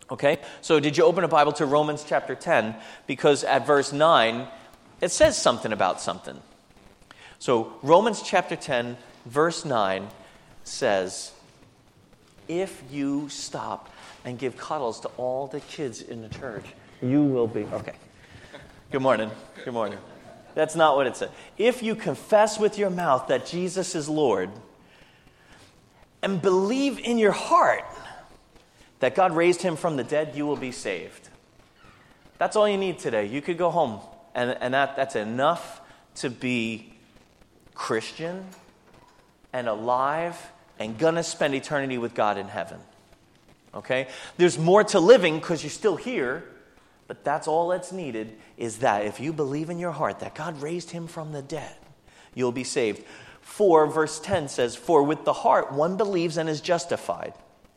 Okay, so did you open a Bible to Romans chapter 10? Because at verse 9, it says something about something. So Romans chapter 10, verse 9 says, if you stop and give cuddles to all the kids in the church, you will be... Okay, good morning, good morning. That's not what it said. If you confess with your mouth that Jesus is Lord and believe in your heart that God raised him from the dead, you will be saved. That's all you need today. You could go home, and that's enough to be Christian and alive and gonna spend eternity with God in heaven. Okay? There's more to living because you're still here, but that's all that's needed is that if you believe in your heart that God raised him from the dead, you'll be saved. For, verse 10 says, for with the heart one believes and is justified.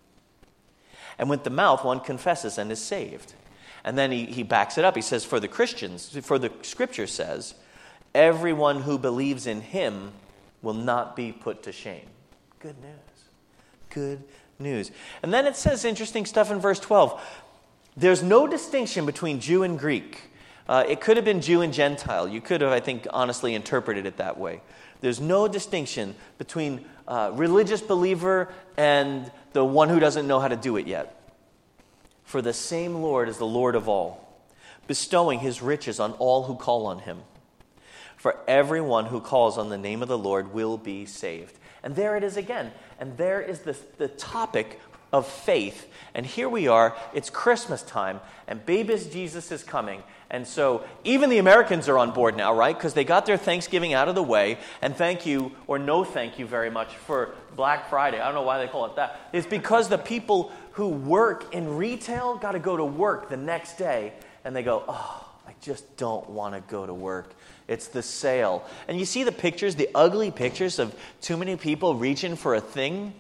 And with the mouth, one confesses and is saved. And then he backs it up. He says, for the Christians, for the scripture says, everyone who believes in him will not be put to shame. Good news. Good news. And then it says interesting stuff in verse 12. There's no distinction between Jew and Greek. It could have been Jew and Gentile. You could have, I think, honestly interpreted it that way. There's no distinction between religious believer and the one who doesn't know how to do it yet. For the same Lord is the Lord of all, bestowing his riches on all who call on him. For everyone who calls on the name of the Lord will be saved. And there it is again. And there is the topic of faith. And here we are, it's Christmas time, and baby Jesus is coming. And so even the Americans are on board now, right? Because they got their Thanksgiving out of the way, and thank you, or no thank you very much for Black Friday. I don't know why they call it that. It's because the people who work in retail got to go to work the next day, and they go, oh, I just don't want to go to work. It's the sale. And you see the pictures, the ugly pictures of too many people reaching for a thing?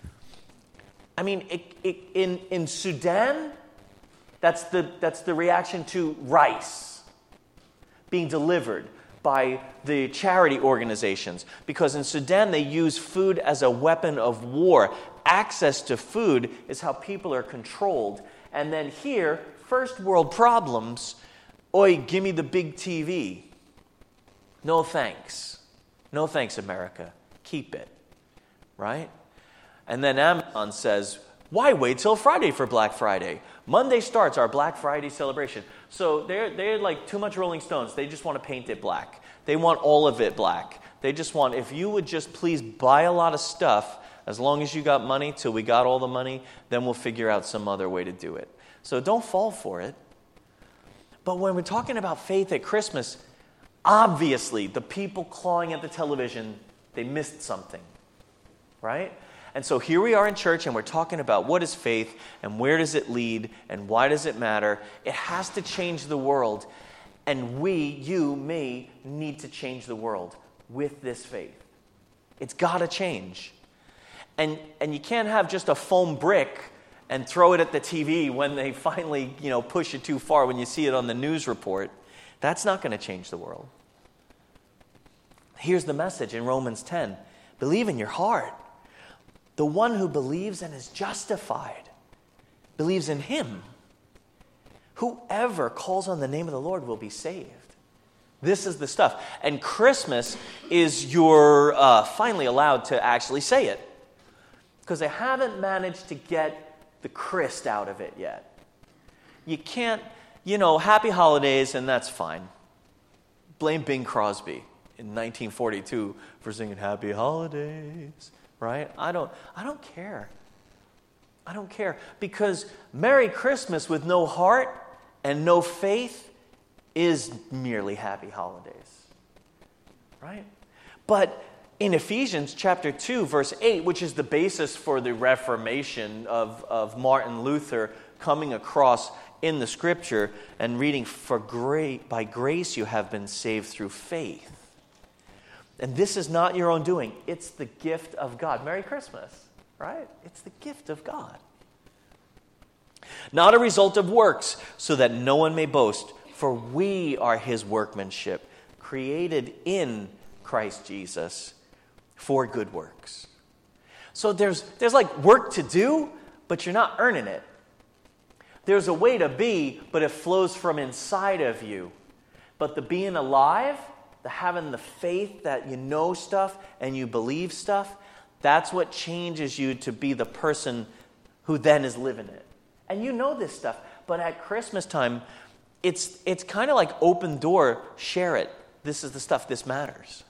I mean, in Sudan, that's the reaction to rice being delivered by the charity organizations. Because in Sudan, they use food as a weapon of war. Access to food is how people are controlled. And then here, first world problems, oi, give me the big TV. No thanks. No thanks, America. Keep it. Right? And then Amazon says, why wait till Friday for Black Friday? Monday starts our Black Friday celebration. So they're like too much Rolling Stones. They just want to paint it black. They want all of it black. They just want, if you would just please buy a lot of stuff, as long as you got money, till we got all the money, then we'll figure out some other way to do it. So don't fall for it. But when we're talking about faith at Christmas, obviously the people clawing at the television, they missed something, right? And so here we are in church, and we're talking about what is faith, and where does it lead, and why does it matter. It has to change the world, and we, you, me, need to change the world with this faith. It's got to change. And you can't have just a foam brick and throw it at the TV when they finally, push it too far, when you see it on the news report. That's not going to change the world. Here's the message in Romans 10. Believe in your heart. The one who believes and is justified believes in him. Whoever calls on the name of the Lord will be saved. This is the stuff. And Christmas is you're finally allowed to actually say it. Because they haven't managed to get the Christ out of it yet. You can't, happy holidays, and that's fine. Blame Bing Crosby in 1942 for singing happy holidays. Right? I don't care. I don't care. Because Merry Christmas with no heart and no faith is merely happy holidays. Right? But in Ephesians chapter 2, verse 8, which is the basis for the Reformation of Martin Luther coming across in the Scripture and reading, by grace you have been saved through faith. And this is not your own doing. It's the gift of God. Merry Christmas, right? It's the gift of God. Not a result of works, so that no one may boast. For we are his workmanship, created in Christ Jesus for good works. So there's like work to do, but you're not earning it. There's a way to be, but it flows from inside of you. But the being alive, the having the faith that you know stuff and you believe stuff, that's what changes you to be the person who then is living it. And you know this stuff, but at Christmas time, it's kind of like open door, share it. This is the stuff, this matters.